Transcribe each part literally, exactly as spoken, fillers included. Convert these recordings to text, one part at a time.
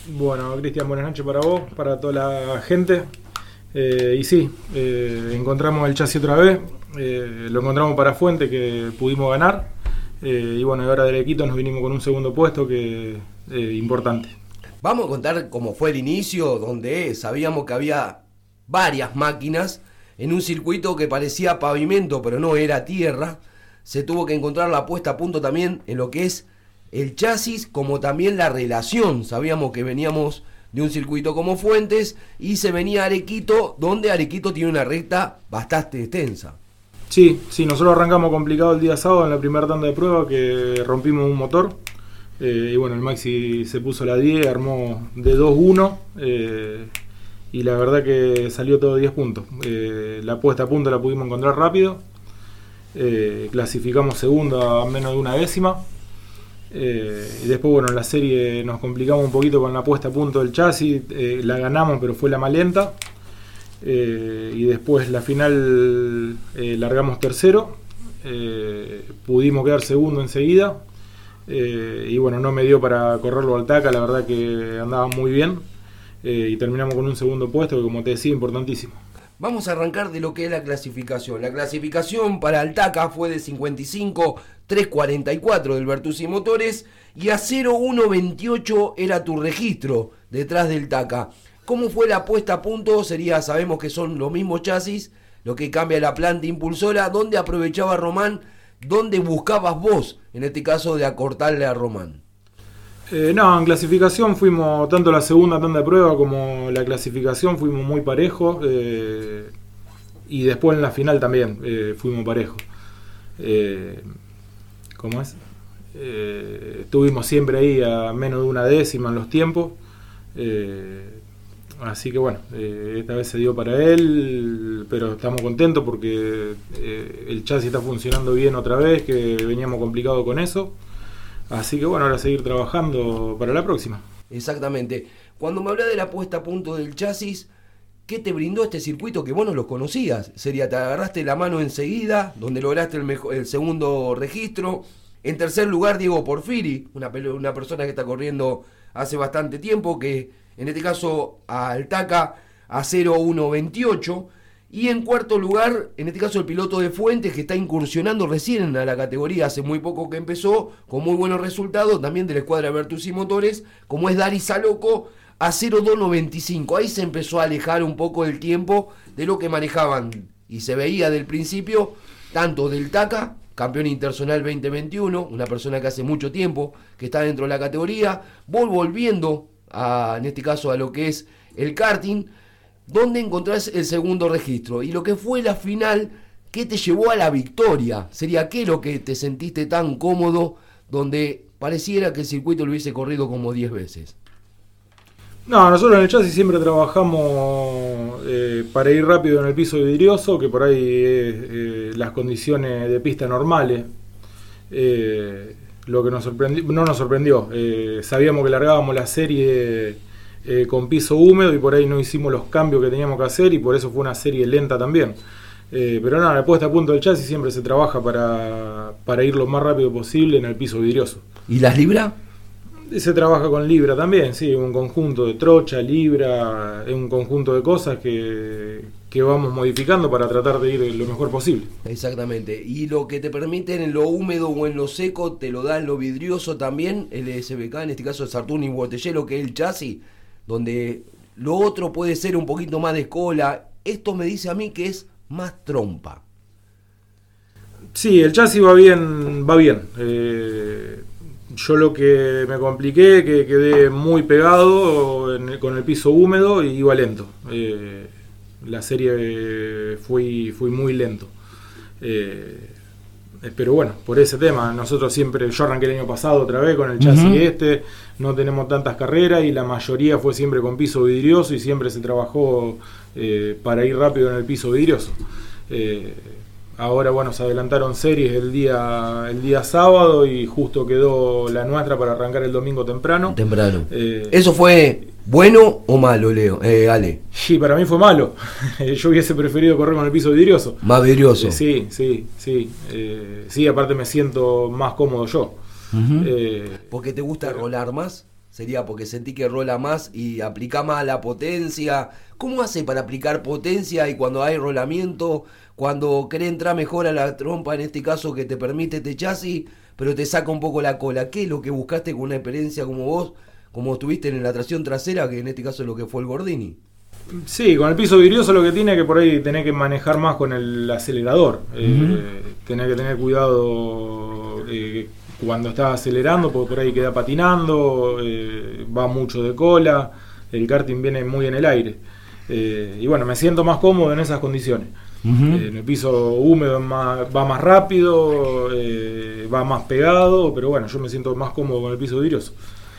Bueno, Cristian, buenas noches para vos, para toda la gente. Eh, y sí, eh, encontramos el chasis otra vez, eh, lo encontramos para Fuente, que pudimos ganar. Eh, y bueno, y ahora de Arequito nos vinimos con un segundo puesto, que es eh, importante. Vamos a contar cómo fue el inicio, donde sabíamos que había varias máquinas en un circuito que parecía pavimento, pero no era tierra. Se tuvo que encontrar la puesta a punto también en lo que es el chasis, como también la relación. Sabíamos que veníamos de un circuito como Fuentes y se venía a Arequito, donde Arequito tiene una recta bastante extensa. Sí, sí, nosotros arrancamos complicado el día sábado en la primera tanda de prueba, que rompimos un motor. Eh, y bueno, el Maxi se puso la diez, armó de dos uno, eh, y la verdad que salió todo diez puntos. Eh, la puesta a punto la pudimos encontrar rápido. Eh, clasificamos segundo a menos de una décima. Eh, y después, bueno, en la serie nos complicamos un poquito con la puesta a punto del chasis. Eh, la ganamos, pero fue la más lenta. Eh, y después la final eh, largamos tercero. Eh, pudimos quedar segundo enseguida. Eh, y bueno, no me dio para correrlo al Taca, la verdad que andaba muy bien. Eh, y terminamos con un segundo puesto, que como te decía, importantísimo. Vamos a arrancar de lo que es la clasificación. La clasificación para el Taca fue de cincuenta y cinco trescientos cuarenta y cuatro del Bertuzzi Motores y a cero uno veintiocho era tu registro detrás del Taca. ¿Cómo fue la puesta a punto? Sería, sabemos que son los mismos chasis, lo que cambia la planta impulsora. ¿Dónde aprovechaba Román? ¿Dónde buscabas vos, en este caso, de acortarle a Román? Eh, no, en clasificación fuimos, tanto la segunda tanda de prueba como la clasificación fuimos muy parejos, eh, y después en la final también eh, fuimos parejos. Eh, ¿Cómo es? Eh, estuvimos siempre ahí a menos de una décima en los tiempos, eh, así que bueno, eh, esta vez se dio para él, pero estamos contentos porque eh, el chasis está funcionando bien otra vez, que veníamos complicados con eso. Así que bueno, ahora seguir trabajando para la próxima. Exactamente. Cuando me hablas de la puesta a punto del chasis, ¿qué te brindó este circuito que vos no los conocías? Sería, te agarraste la mano enseguida, donde lograste el, mejor, el segundo registro. En tercer lugar, Diego Porfiri, una, una persona que está corriendo hace bastante tiempo, que en este caso al Taca a cero uno veintiocho. Y en cuarto lugar, en este caso el piloto de Fuentes, que está incursionando recién a la categoría, hace muy poco que empezó, con muy buenos resultados, también de la escuadra Bertuzzi Motores, como es Dari Saloco, a cero dos noventa y cinco. Ahí se empezó a alejar un poco el tiempo de lo que manejaban, y se veía del principio, tanto del Taca, campeón interzonal veinte veintiuno, una persona que hace mucho tiempo que está dentro de la categoría, vos volviendo, a, en este caso, a lo que es el karting, ¿dónde encontrás el segundo registro? Y lo que fue la final, ¿qué te llevó a la victoria? ¿Sería qué lo que te sentiste tan cómodo, donde pareciera que el circuito lo hubiese corrido como diez veces? No, nosotros en el chasis siempre trabajamos eh, para ir rápido en el piso vidrioso, que por ahí es eh, las condiciones de pista normales. Eh, lo que nos sorprendió, no nos sorprendió, eh, sabíamos que largábamos la serie Eh, con piso húmedo y por ahí no hicimos los cambios que teníamos que hacer y por eso fue una serie lenta también. Eh, pero nada, la puesta a punto del chasis siempre se trabaja para, para ir lo más rápido posible en el piso vidrioso. ¿Y las libras? Se trabaja con libra también, sí, un conjunto de trocha, libra, es un conjunto de cosas que, que vamos modificando para tratar de ir lo mejor posible. Exactamente, y lo que te permiten en lo húmedo o en lo seco te lo da en lo vidrioso también, el S B K, en este caso el Sartuni Botellero, que es el chasis, donde lo otro puede ser un poquito más de escola. Esto me dice a mí que es más trompa. Sí, el chasis va bien, va bien. Eh, yo lo que me compliqué, que quedé muy pegado en el, con el piso húmedo y iba lento. Eh, la serie fui, fui muy lento. Eh, pero bueno, por ese tema, nosotros siempre, yo arranqué el año pasado otra vez con el chasis uh-huh. este, no tenemos tantas carreras y la mayoría fue siempre con piso vidrioso y siempre se trabajó eh, para ir rápido en el piso vidrioso. Eh, ahora bueno, se adelantaron series el día, el día sábado y justo quedó la nuestra para arrancar el domingo temprano. Temprano. Eh, ¿Eso fue bueno o malo, Leo? Eh, Ale. Sí, para mí fue malo. Yo hubiese preferido correr con el piso vidrioso. Más vidrioso. Eh, sí, sí, sí. Eh, sí, aparte me siento más cómodo yo. Uh-huh. eh, ¿Porque te gusta rolar más? sería porque sentí que rola más y aplica más la potencia. ¿Cómo hace para aplicar potencia y cuando hay rolamiento, cuando querés entrar mejor a la trompa, en este caso que te permite este chasis, pero te saca un poco la cola? ¿Qué es lo que buscaste con una experiencia como vos, como estuviste en la tracción trasera, que en este caso es lo que fue el Gordini? Sí, con el piso vidrioso lo que tiene es que por ahí tenés que manejar más con el acelerador. Uh-huh. eh, tenés que tener cuidado eh, cuando estás acelerando, porque por ahí queda patinando, eh, va mucho de cola, el karting viene muy en el aire. Eh, y bueno, me siento más cómodo en esas condiciones. Uh-huh. eh, en el piso húmedo más, va más rápido, eh, va más pegado, pero bueno, yo me siento más cómodo con el piso vidrioso.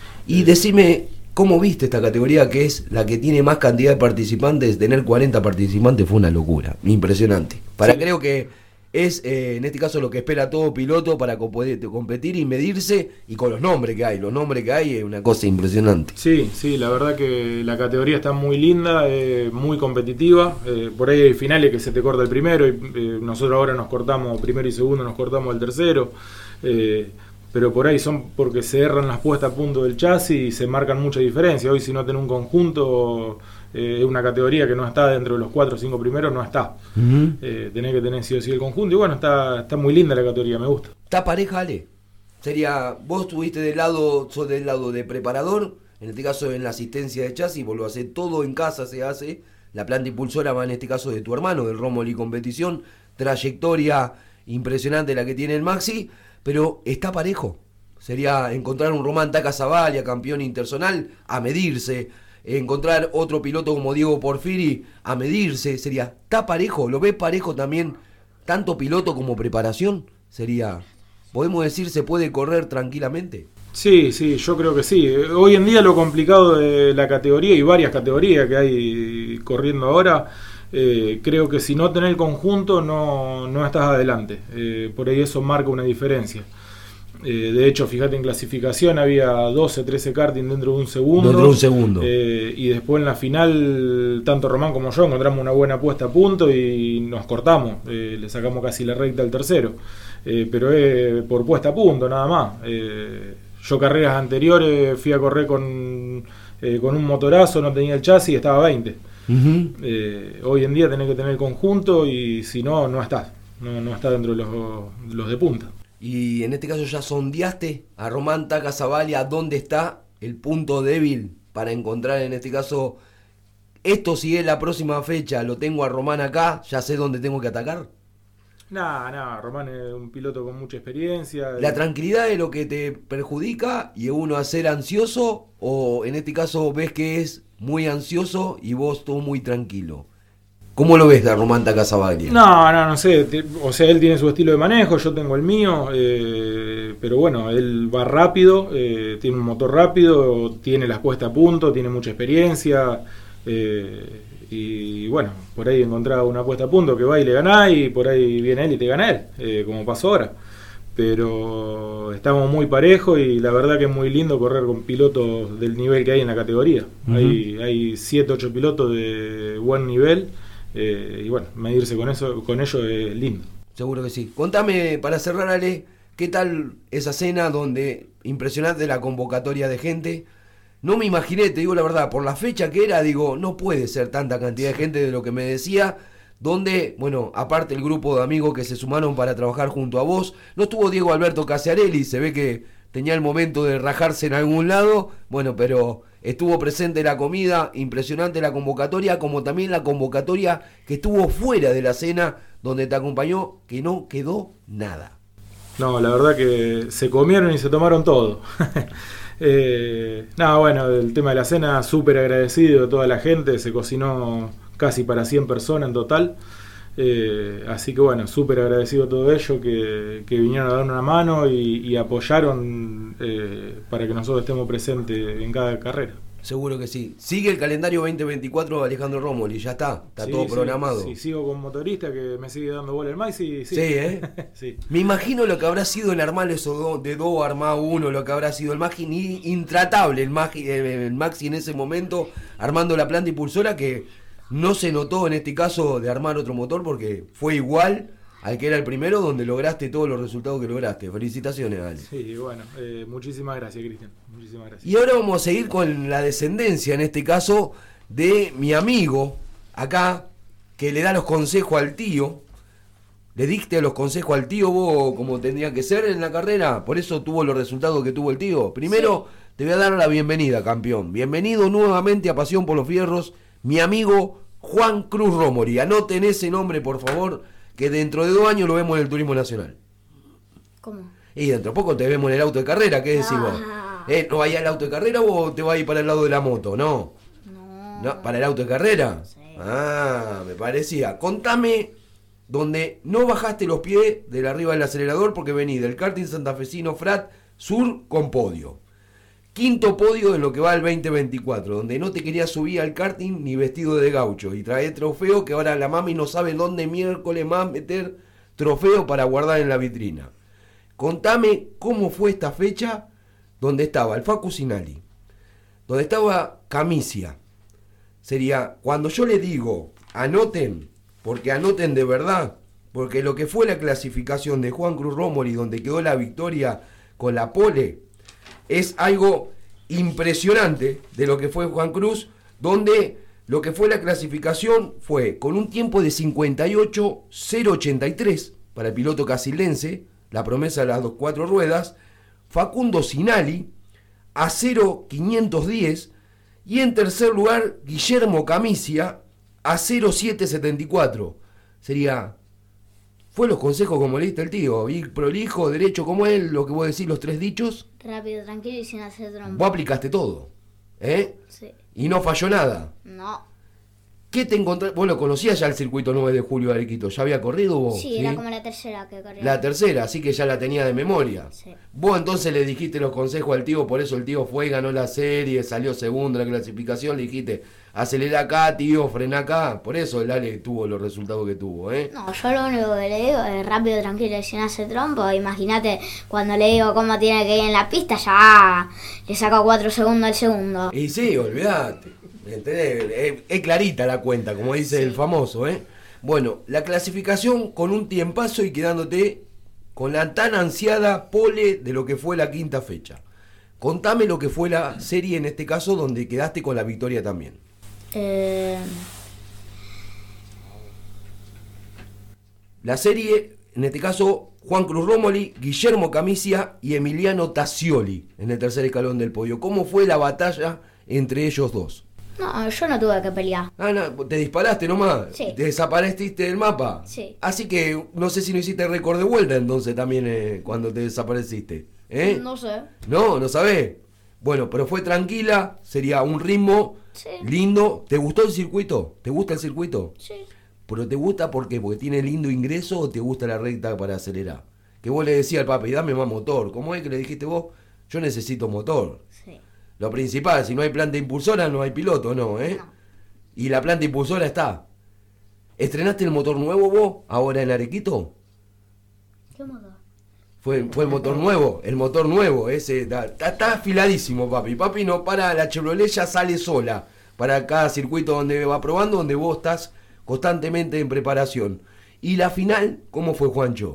Y decime, ¿cómo viste esta categoría que es la que tiene más cantidad de participantes? Tener cuarenta participantes fue una locura, impresionante. Para sí. Creo que es, eh, en este caso, lo que espera todo piloto para poder competir y medirse, y con los nombres que hay. Los nombres que hay es una cosa impresionante. Sí, sí, la verdad que la categoría está muy linda, eh, muy competitiva. Eh, por ahí hay finales que se te corta el primero, y eh, nosotros ahora nos cortamos primero y segundo, nos cortamos el tercero. Eh, pero por ahí son porque se erran las puestas a punto del chasis y se marcan mucha diferencia. Hoy, si no tenés un conjunto, es eh, una categoría que no está dentro de los cuatro o cinco primeros, no está. Uh-huh. eh, tenés que tener sí o sí el conjunto. Y bueno, está, está muy linda la categoría, me gusta. ¿Está pareja, Ale? Sería, vos estuviste del lado, sos del lado de preparador, en este caso en la asistencia de chasis, vos lo hacés todo en casa, se hace. La planta impulsora va en este caso de tu hermano, del Romoli Competición. Trayectoria impresionante la que tiene el Maxi. Pero está parejo. Sería encontrar un Román Taca Zavalia, campeón interzonal, a medirse. Encontrar otro piloto como Diego Porfiri, a medirse. Sería, ¿está parejo? ¿Lo ves parejo también? Tanto piloto como preparación. Sería, ¿podemos decir se puede correr tranquilamente? Sí, sí, yo creo que sí. Hoy en día lo complicado de la categoría, y varias categorías que hay corriendo ahora, Eh, creo que si no tenés el conjunto no, no estás adelante. Eh, por ahí eso marca una diferencia. Eh, de hecho, fíjate, en clasificación había doce, trece karting dentro de un segundo. Dentro de un segundo. Eh, y después en la final, tanto Román como yo encontramos una buena puesta a punto y nos cortamos. Eh, le sacamos casi la recta al tercero. Eh, pero es por puesta a punto, nada más. Eh, yo carreras anteriores fui a correr con, eh, con un motorazo, no tenía el chasis, estaba a veinte. Uh-huh. Eh, hoy en día tenés que tener el conjunto y si no, no estás. No, no estás dentro de los, de los de punta. Y en este caso ya sondeaste a Román Taca Zavalia, ¿dónde está el punto débil para encontrar en este caso? Esto, si es la próxima fecha, lo tengo a Román acá, ya sé dónde tengo que atacar. No, no, Román es un piloto con mucha experiencia. ¿La tranquilidad es lo que te perjudica y uno a ser ansioso? ¿O en este caso ves que es muy ansioso y vos todo muy tranquilo? ¿Cómo lo ves a Román Taca Zavalia? No, no, no sé. O sea, él tiene su estilo de manejo, yo tengo el mío. Eh, pero bueno, él va rápido, eh, tiene un motor rápido, tiene las puestas a punto, tiene mucha experiencia. Eh, y bueno, por ahí encontrar una puesta a punto que va y le ganás, y por ahí viene él y te gana él, eh, como pasó ahora. Pero estamos muy parejos y la verdad que es muy lindo correr con pilotos del nivel que hay en la categoría. Uh-huh. Hay, hay siete, ocho pilotos de buen nivel, eh, y bueno, medirse con eso, con ellos es lindo. Seguro que sí. Contame, para cerrar, Ale, ¿qué tal esa cena donde impresionante la convocatoria de gente? No me imaginé, te digo la verdad, por la fecha que era, digo, no puede ser tanta cantidad de gente de lo que me decía, donde, bueno, aparte el grupo de amigos que se sumaron para trabajar junto a vos, no estuvo Diego Alberto Casiarelli, se ve que tenía el momento de rajarse en algún lado, bueno, pero estuvo presente la comida, impresionante la convocatoria, como también la convocatoria que estuvo fuera de la cena, donde te acompañó, que no quedó nada. No, la verdad que se comieron y se tomaron todo. Eh, nada, bueno, el tema de la cena, súper agradecido de toda la gente, se cocinó casi para cien personas en total, eh, así que bueno, súper agradecido a todo ello que, que vinieron a dar una mano y, y apoyaron eh, para que nosotros estemos presentes en cada carrera. Seguro que sí. Sigue el calendario veinte veinticuatro de Alejandro Romoli, ya está, está sí, todo sí, programado. Sí, sigo con motorista que me sigue dando bola el maíz y sí. Sí, ¿eh? Sí. Me imagino lo que habrá sido el armar eso de dos, armar uno, lo que habrá sido el Maxi, intratable el Maxi, el Maxi en ese momento, armando la planta impulsora, que no se notó en este caso de armar otro motor porque fue igual al que era el primero, donde lograste todos los resultados que lograste. Felicitaciones, Ale. Sí, bueno, eh, muchísimas gracias, Cristian. Muchísimas gracias. Y ahora vamos a seguir con la descendencia, en este caso, de mi amigo, acá, que le da los consejos al tío. ¿Le diste los consejos al tío vos como tendría que ser en la carrera? Por eso tuvo los resultados que tuvo el tío. Primero, sí, te voy a dar la bienvenida, campeón. Bienvenido nuevamente a Pasión por los Fierros, mi amigo Juan Cruz Rómoli. Anoten ese nombre, por favor, que dentro de dos años lo vemos en el Turismo Nacional. ¿Cómo? Y dentro de poco te vemos en el auto de carrera, ¿qué decís Ah. vos? ¿Eh? ¿No vayas al auto de carrera o te vas a ir para el lado de la moto? No. No. ¿No? ¿Para el auto de carrera? Sí. Ah, me parecía. Contame donde no bajaste los pies del arriba del acelerador porque vení del karting santafesino Frat Sur con podio. Quinto podio en lo que va al veinte veinticuatro, donde no te querías subir al karting ni vestido de gaucho. Y trae trofeo que ahora la mami no sabe dónde miércoles más meter trofeo para guardar en la vitrina. Contame cómo fue esta fecha donde estaba el Facu Sinali, donde estaba Camicia. Sería, cuando yo le digo, anoten, porque anoten de verdad, porque lo que fue la clasificación de Juan Cruz Rómoli, donde quedó la victoria con la pole, es algo impresionante de lo que fue Juan Cruz, donde lo que fue la clasificación fue con un tiempo de cincuenta y ocho cero ochenta y tres para el piloto casildense, la promesa de las dos cuatro ruedas, Facundo Sinali a cero quinientos diez y en tercer lugar Guillermo Camicia a cero siete setenta y cuatro. Sería, fue los consejos como le diste el tío, ir prolijo, derecho como él, lo que vos decís, los tres dichos. Rápido, tranquilo y sin hacer trompa. Vos aplicaste todo, ¿eh? Sí. Y no falló nada. No. ¿Qué te encontraste? Vos lo conocías ya el circuito nueve de julio de Arequito, ¿ya había corrido vos? Sí, era como la tercera que corría. La tercera, así que ya la tenía de memoria. Sí. Vos entonces le dijiste los consejos al tío, por eso el tío fue, ganó la serie, salió segundo en la clasificación, le dijiste, acelera acá, tío, frena acá. Por eso el Ale tuvo los resultados que tuvo, ¿eh? No, yo lo único que le digo es rápido, tranquilo y sin hacer trompo. Imagínate, cuando le digo cómo tiene que ir en la pista, ya le saca cuatro segundos al segundo. Y sí, olvidate. ¿Entendés? Es, es clarita la cuenta, como dice Sí. el famoso, ¿eh? Bueno, la clasificación con un tiempazo y quedándote con la tan ansiada pole de lo que fue la quinta fecha. Contame lo que fue la serie en este caso donde quedaste con la victoria también. Eh, La serie, en este caso, Juan Cruz Rómoli, Guillermo Camicia y Emiliano Tassioli en el tercer escalón del podio. ¿Cómo fue la batalla entre ellos dos? no, yo no tuve que pelear. Ah, no, te disparaste nomás. Sí. Te desapareciste del mapa. Sí. Así que no sé si no hiciste récord de vuelta entonces también eh, cuando te desapareciste. ¿Eh? No sé. No, no sabés. Bueno, pero fue tranquila, sería un ritmo Sí. lindo. ¿Te gustó el circuito? ¿Te gusta el circuito? Sí. ¿Pero te gusta por qué? ¿Porque tiene lindo ingreso o te gusta la recta para acelerar? Que vos le decías al papi, dame más motor. ¿Cómo es que le dijiste vos? Yo necesito motor. Sí. Lo principal, si no hay planta impulsora, no hay piloto, ¿no? ¿eh? No. Y la planta impulsora está. ¿Estrenaste el motor nuevo vos, ahora en Arequito? ¿Qué modo? Fue, fue el motor nuevo, el motor nuevo, ese está, está, está afiladísimo, papi. Papi no para, la Chevrolet ya sale sola para cada circuito donde va probando, donde vos estás constantemente en preparación. Y la final, ¿cómo fue, Juancho?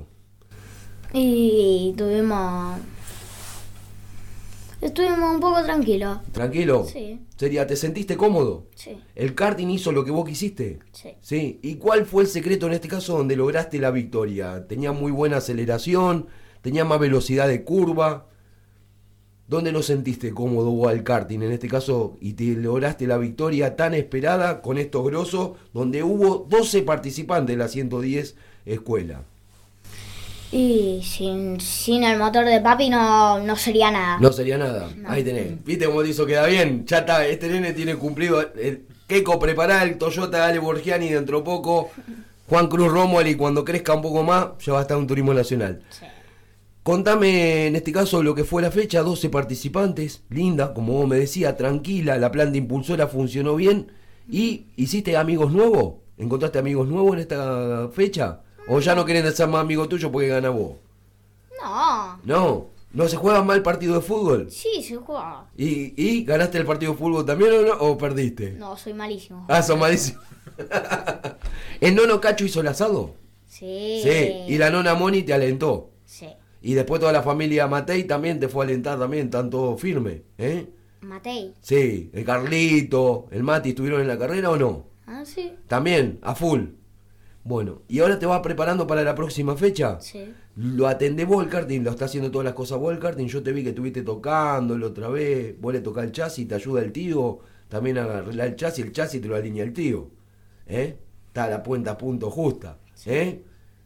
Y tuvimos... Estuvimos un poco tranquilos. ¿Tranquilo? Sí. Sería, ¿te sentiste cómodo? Sí. ¿El karting hizo lo que vos quisiste? Sí. Sí. ¿Y cuál fue el secreto en este caso donde lograste la victoria? ¿Tenía muy buena aceleración? ¿Tenía más velocidad de curva? ¿Dónde lo sentiste cómodo vos al karting en este caso y te lograste la victoria tan esperada con estos grosos donde hubo doce participantes de la ciento diez escuela? Y sin, sin el motor de papi no, no sería nada. No sería nada. No. Ahí tenés. ¿Viste cómo te hizo quedar bien? Ya está, este nene tiene cumplido. El Keiko prepará el Toyota Ale Borgiani dentro poco. Juan Cruz Rómoli cuando crezca un poco más ya va a estar en un turismo nacional. Sí. Contame en este caso lo que fue la fecha, doce participantes, linda, como vos me decías, tranquila, la planta impulsora funcionó bien. ¿Y hiciste amigos nuevos? ¿Encontraste amigos nuevos en esta fecha? ¿O ya no quieren ser más amigos tuyos porque ganas vos? No. No, ¿no se juega mal partido de fútbol? Sí, se juega. ¿Y, y ganaste el partido de fútbol también o no? ¿O perdiste? No, soy malísimo. Ah, son malísimos. ¿El Nono Cacho hizo el asado? Sí. Sí, y la nona Moni te alentó. Sí. Y después toda la familia Matei también te fue a alentar también, están todos firmes, ¿eh? Matei. Sí, el Carlito, el Mati, ¿estuvieron en la carrera o no? Ah, sí. También, a full. Bueno, ¿y ahora te vas preparando para la próxima fecha? Sí. Lo atendés vos el karting, lo está haciendo todas las cosas vos el karting. Yo te vi que estuviste tocándolo otra vez. Vos le tocás el chasis, te ayuda el tío. También a arreglar el chasis, el chasis te lo alinea el tío. ¿Eh? Está la puenta a punto justa. ¿Eh?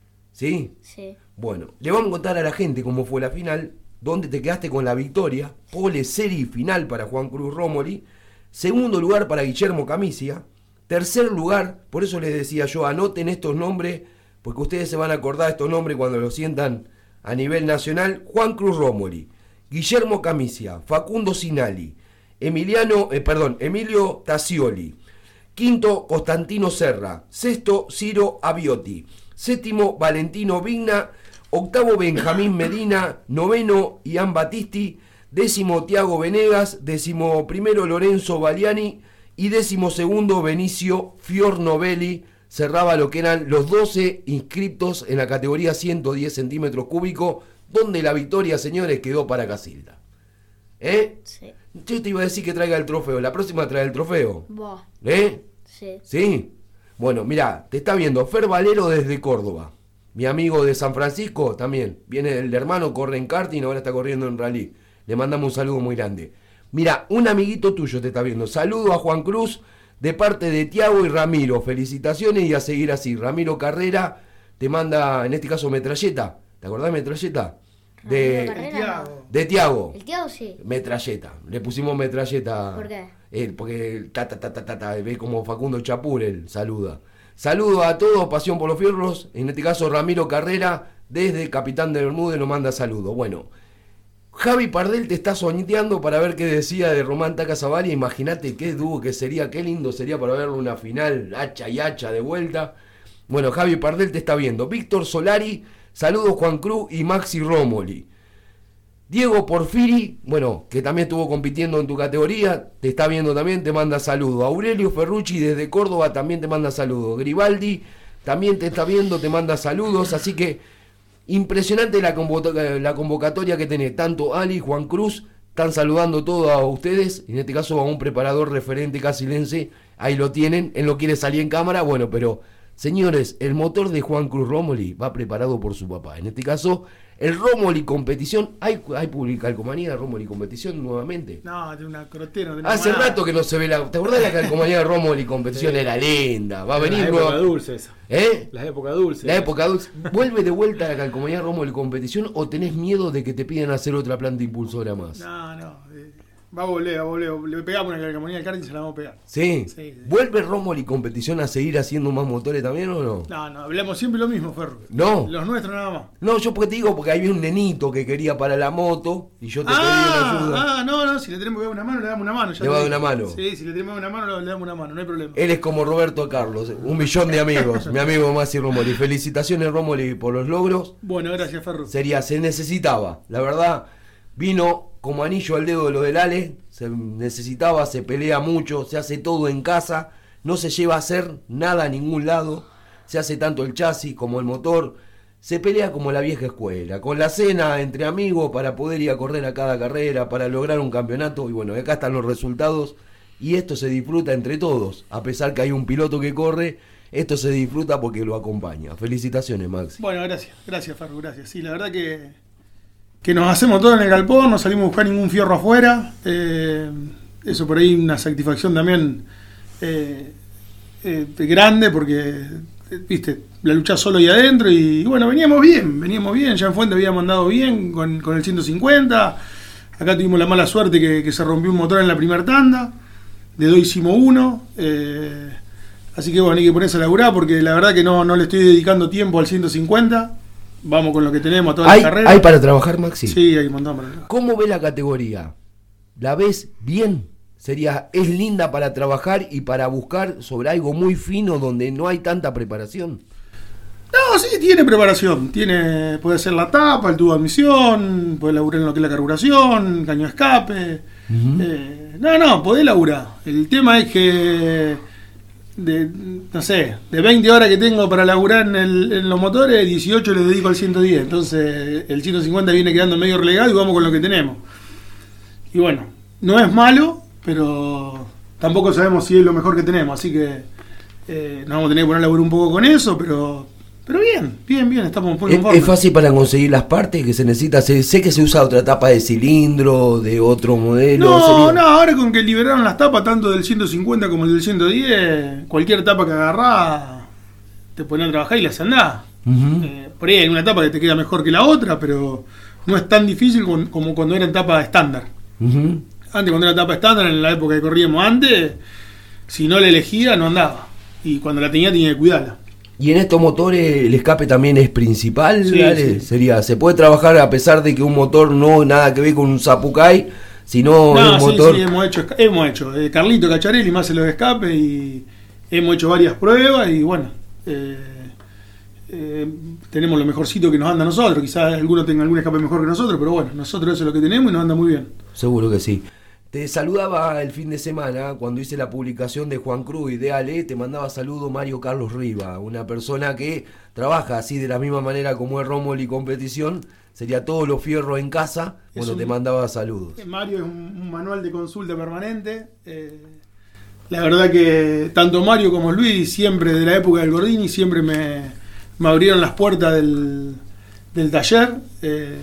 ¿Sí? Sí. Bueno, le vamos a contar a la gente cómo fue la final, donde te quedaste con la victoria. Pole serie final para Juan Cruz Romoli. Segundo lugar para Guillermo Camicia. Tercer lugar, por eso les decía yo, anoten estos nombres, porque ustedes se van a acordar de estos nombres cuando los sientan a nivel nacional. Juan Cruz Romoli, Guillermo Camicia, Facundo Sinali, Emiliano, eh, perdón, Emilio Tassioli. Quinto, Constantino Serra. Sexto, Ciro Abiotti. Séptimo, Valentino Vigna. Octavo, Benjamín Medina. Noveno, Ian Battisti. Décimo, Tiago Venegas. Décimo primero, Lorenzo Baliani. Y décimo segundo, Benicio Fiornovelli. Cerraba lo que eran los doce inscriptos en la categoría ciento diez centímetros cúbicos, donde la victoria, señores, quedó para Casilda. ¿Eh? Sí. Yo te iba a decir que traiga el trofeo. La próxima trae el trofeo. Vos. ¿Eh? Sí. ¿Sí? Bueno, mirá, te está viendo Fer Valero desde Córdoba. Mi amigo de San Francisco también. Viene el hermano, corre en karting, ahora está corriendo en rally. Le mandamos un saludo muy grande. Mira, un amiguito tuyo te está viendo. Saludo a Juan Cruz de parte de Tiago y Ramiro. Felicitaciones y a seguir así. Ramiro Carrera te manda, en este caso, metralleta. ¿Te acordás de metralleta? De, Carrera, no. de Tiago. El Tiago sí. Metralleta. Le pusimos metralleta. ¿Por qué? Él, porque ta, ta, ta, ta, ta, ta, ve como Facundo Chapur, él saluda. Saludo a todos, Pasión por los Fierros. En este caso, Ramiro Carrera, desde Capitán de Bermúdez, nos manda saludos. Bueno. Javi Pardel te está soñando para ver qué decía de Román Taca Zavala. Imagínate qué dúo que sería, qué lindo sería para verlo una final hacha y hacha de vuelta. Bueno, Javi Pardel te está viendo. Víctor Solari, saludos Juan Cruz y Maxi Romoli. Diego Porfiri, bueno, que también estuvo compitiendo en tu categoría, te está viendo también, te manda saludos. Aurelio Ferrucci desde Córdoba también te manda saludos. Gribaldi también te está viendo, te manda saludos. Así que impresionante la, convoca- la convocatoria que tenés. Tanto Ali y Juan Cruz están saludando todos a ustedes. En este caso a un preparador referente casilense. Ahí lo tienen. Él no quiere salir en cámara. Bueno, pero señores, el motor de Juan Cruz Romoli va preparado por su papá. En este caso, el Romoli Competición. ¿Hay, hay publica calcomanía de Romoli Competición nuevamente? No, tiene una crotera. No Hace rato que no se ve la... ¿Te acordás de la calcomanía de Romoli Competición? Sí. Era linda. Va a Las venir épocas nueva... dulces. ¿Eh? Las épocas dulces. La época dulce. ¿Vuelve de vuelta a la calcomanía Romoli Competición o tenés miedo de que te pidan hacer otra planta impulsora más? No, no. eh, Va a volver, va a volver. Le pegamos una calcomanía al karting y se la vamos a pegar. ¿Sí? Sí, sí. ¿Vuelve Romoli Competición a seguir haciendo más motores también o no? No, no, hablamos siempre lo mismo, Ferro. No. Los nuestros nada más. No, yo porque te digo, porque había un nenito que quería para la moto y yo te pedí una Ah, ayuda. ah, no, no, si le tenemos que dar una mano, le damos una mano. ya Le va a te dar digo. una mano. Sí, si le tenemos que dar una mano, le damos una mano, no hay problema. Él es como Roberto Carlos, un millón de amigos, mi amigo Maxi Romoli. Felicitaciones Romoli por los logros. Bueno, gracias, Ferro. Sería, se necesitaba, la verdad, vino como anillo al dedo de lo del Ale, se necesitaba, se pelea mucho, se hace todo en casa, no se lleva a hacer nada a ningún lado, se hace tanto el chasis como el motor, se pelea como la vieja escuela, con la cena entre amigos para poder ir a correr a cada carrera, para lograr un campeonato, y bueno, acá están los resultados, y esto se disfruta entre todos, a pesar que hay un piloto que corre, esto se disfruta porque lo acompaña. Felicitaciones, Maxi. Bueno, gracias, gracias, Ferro, gracias. Sí, la verdad que, que nos hacemos todo en el galpón, no salimos a buscar ningún fierro afuera. Eh, eso por ahí una satisfacción también eh, eh, grande porque, eh, viste, la lucha solo ahí adentro y, bueno, veníamos bien, veníamos bien. Ya en Fuente habíamos andado bien con, con el ciento cincuenta. Acá tuvimos la mala suerte que, que se rompió un motor en la primera tanda. De dos hicimos uno. Eh, así que bueno, hay que ponerse a laburar porque la verdad que no, no le estoy dedicando tiempo al ciento cincuenta. Vamos con lo que tenemos a todas ¿Hay, las carreras. ¿Hay para trabajar, Maxi? Sí, hay un montón para trabajar. ¿Cómo ve la categoría? ¿La ves bien? Sería, es linda para trabajar y para buscar sobre algo muy fino donde no hay tanta preparación. No, sí, tiene preparación. Tiene, puede ser la tapa, el tubo de admisión, puede laburar en lo que es la carburación, caño de escape. Uh-huh. Eh, no, no, podés laburar. El tema es que de, no sé, de veinte horas que tengo para laburar en, el, en los motores, dieciocho les dedico al ciento diez. Entonces el ciento cincuenta viene quedando medio relegado y vamos con lo que tenemos. Y bueno, no es malo, pero tampoco sabemos si es lo mejor que tenemos. Así que eh, nos vamos a tener que poner a laburar un poco con eso, pero... Pero bien, bien, bien, estamos muy ¿Es, ¿Es fácil para conseguir las partes que se necesita? Sé, sé que se usa otra tapa de cilindro, de otro modelo. No, sería... no, ahora con que liberaron las tapas tanto del ciento cincuenta como del ciento diez, cualquier tapa que agarrás, te ponen a trabajar y las andás. Uh-huh. Eh, por ahí hay una tapa que te queda mejor que la otra, pero no es tan difícil con, como cuando eran tapas estándar. Uh-huh. Antes, cuando era tapa estándar, en la época que corríamos antes, si no la elegía, no andaba. Y cuando la tenía, tenía que cuidarla. ¿Y en estos motores el escape también es principal? Sí, sí. Sería, ¿se puede trabajar a pesar de que un motor no nada que ver con un Zapucay, sino no, un sí, motor? Sí, hemos hecho, hemos hecho. Eh, Carlito Cacharelli más se los escape y hemos hecho varias pruebas y bueno, eh, eh, tenemos lo mejorcito que nos anda a nosotros. Quizás alguno tenga algún escape mejor que nosotros, pero bueno, nosotros eso es lo que tenemos y nos anda muy bien. Seguro que sí. Te saludaba el fin de semana cuando hice la publicación de Juan Cruz y de Ale, te mandaba saludo Mario Carlos Riva, una persona que trabaja así de la misma manera como es Rómulo y competición, sería todos los fierros en casa, bueno, un, te mandaba saludos. Mario es un, un manual de consulta permanente, eh, la verdad que tanto Mario como Luis, siempre de la época del Gordini, siempre me, me abrieron las puertas del, del taller, eh,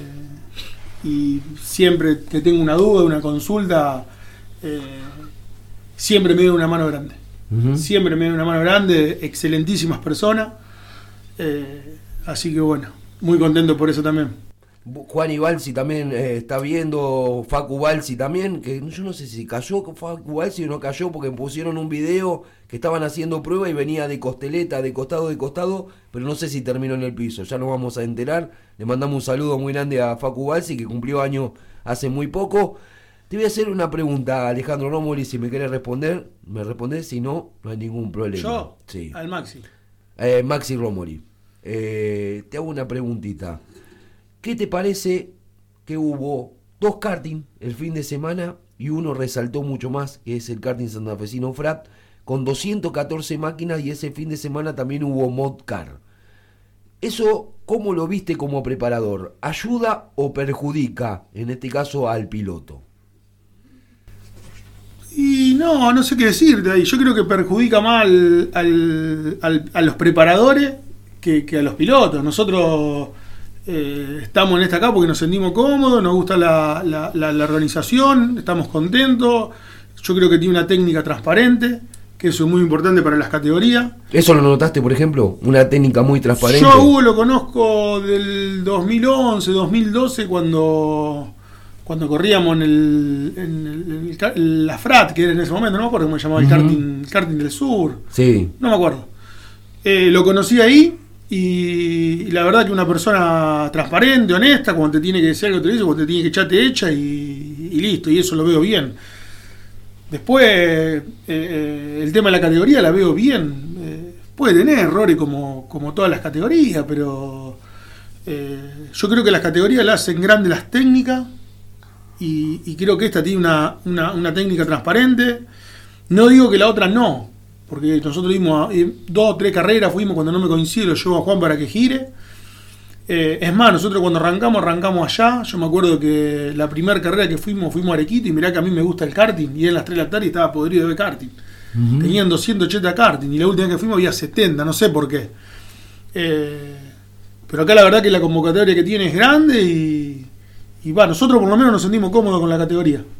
y siempre que tengo una duda, una consulta, eh, siempre me dio una mano grande. Uh-huh. Siempre me dio una mano grande, excelentísimas personas. Eh, así que bueno, muy contento por eso también. Juan Ibalsi también eh, está viendo, Facu Balsi también, que yo no sé si cayó Facu Balsi o no cayó, porque pusieron un video que estaban haciendo prueba y venía de costeleta, de costado, de costado, pero no sé si terminó en el piso, ya nos vamos a enterar. Le mandamos un saludo muy grande a Facu Balsi, que cumplió año hace muy poco. Te voy a hacer una pregunta, Alejandro Rómulo, si me querés responder, me respondés, si no, no hay ningún problema. ¿Yo? Sí. Al Maxi. Eh, Maxi Rómulo. Eh, te hago una preguntita. ¿Qué te parece que hubo dos karting el fin de semana y uno resaltó mucho más, que es el karting santafesino Frat, con doscientas catorce máquinas, y ese fin de semana también hubo mod car? ¿Eso cómo lo viste como preparador? ¿Ayuda o perjudica, en este caso, al piloto? Y no, no sé qué decirte ahí. Yo creo que perjudica más al, al, al, a los preparadores que, que a los pilotos. Nosotros... Eh, estamos en esta acá porque nos sentimos cómodos, nos gusta la, la, la, la organización, estamos contentos. Yo creo que tiene una técnica transparente, que eso es muy importante para las categorías. ¿Eso lo notaste, por ejemplo? Una técnica muy transparente. Yo a Hugo lo conozco del dos mil once, dos mil doce, cuando, cuando corríamos en, el, en el, el, la Frat, que era en ese momento, no me acuerdo cómo se llamaba, uh-huh. el, karting, el karting del sur. Sí. No me acuerdo. Eh, lo conocí ahí. Y, y la verdad que una persona transparente, honesta, cuando te tiene que decir algo te dice, cuando te tiene que echar te echa y, y listo, y eso lo veo bien. Después eh, eh, el tema de la categoría la veo bien, eh, puede tener errores como, como todas las categorías, pero eh, yo creo que las categorías la hacen grandes las técnicas y, y creo que esta tiene una, una, una técnica transparente. No digo que la otra no, porque nosotros dimos eh, dos o tres carreras, fuimos cuando no me coincide, lo llevo a Juan para que gire. Eh, es más, nosotros cuando arrancamos, arrancamos allá. Yo me acuerdo que la primera carrera que fuimos, fuimos a Arequito, y mirá que a mí me gusta el karting, y en las tres de la tarde estaba podrido de ver karting. Uh-huh. Tenían doscientos ochenta karting, y la última vez que fuimos había setenta, no sé por qué. Eh, pero acá la verdad que la convocatoria que tiene es grande, y, y va, nosotros por lo menos nos sentimos cómodos con la categoría.